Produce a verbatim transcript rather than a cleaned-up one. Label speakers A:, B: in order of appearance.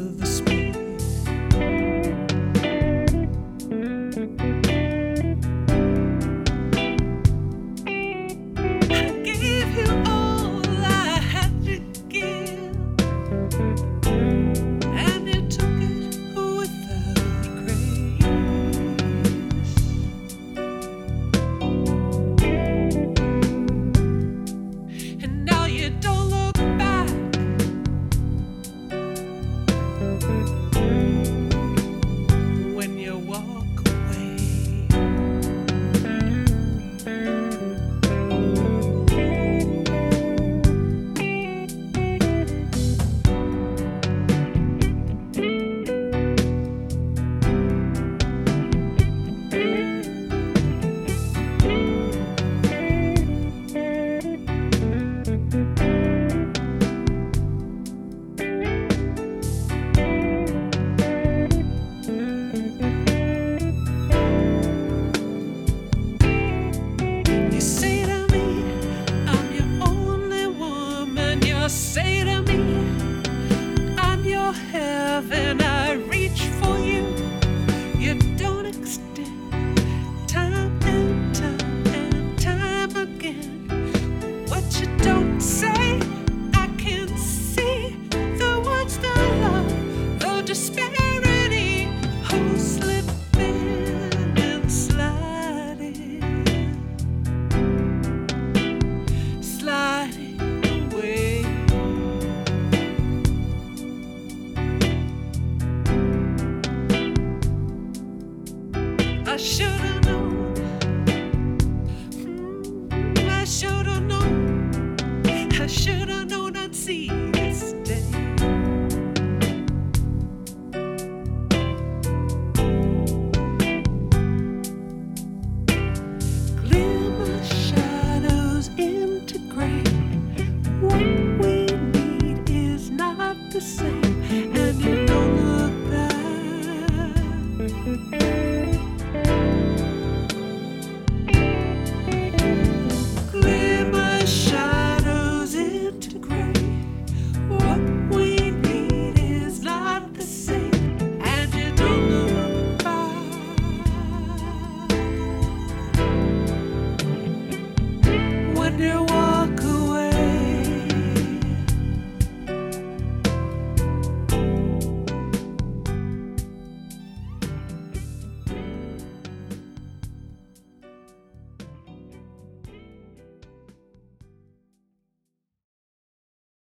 A: the space. I gave you all I had to give, and you took it without grace. And now you don't look back when you walk away. You say to me, I'm your only woman. You say to me, I'm your heaven. I reach for you. You don't extend time and time and time again. What you don't say, I can see the words, the love, the disparity. Who's slipping and sliding, sliding away. I should